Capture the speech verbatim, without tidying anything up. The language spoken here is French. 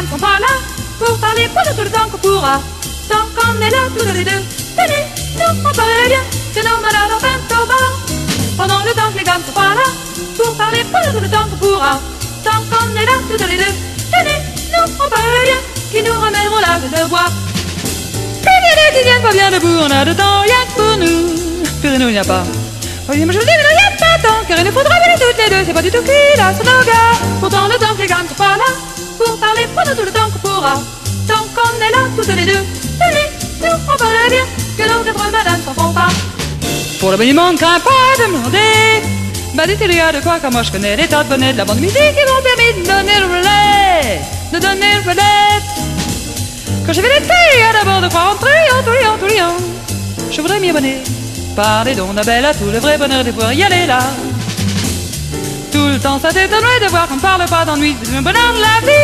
gars ne sont pas là pour parler pendant tout le temps qu'on pourra. Tant qu'on est là tous les deux, tenez, nous on paraît bien que nos malades en vingt au bar. Pendant le temps que les gars ne sont pas là pour parler pendant tout le temps qu'on pourra. Tant qu'on est là tous les deux, tenez, nous on paraît bien qu'ils nous ramèneront là de boire. Puis il y en a qui viennent pas bien debout, on a de temps rien que pour nous. Pour nous il n'y a pas. Oui, mais je le dis, mais il n'y a pas tant, car il nous faudra venir toutes les deux, c'est pas du tout cuit là, c'est nos gars. Pourtant le temps que les gars ne sont pas là pour parler pendant tout le temps qu'on pourra. Tant qu'on est là toutes les deux, tenez, nous on paraît bien que nos quatre madames s'en font pas. Pour le béniment, ne crains pas de me demander. Bah dites-lui à de quoi, car moi je connais les tas de bonnets de la bande musique qui m'ont permis de donner le relais, de donner le relais. Quand je vais les filles, d'abord de croire en triant, triant, triant. Je voudrais m'y abonner. Parlez donc d'Abel à tout le vrai bonheur de pouvoir y aller là. Tout le temps ça t'étonnerait de voir qu'on ne parle pas d'ennui, c'est le bonheur de la vie.